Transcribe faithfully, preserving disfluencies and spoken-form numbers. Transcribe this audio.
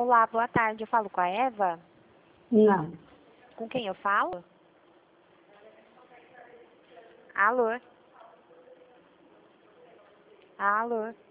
Olá, boa tarde. Eu falo com a Eva? Não. Com quem eu falo? Alô? Alô?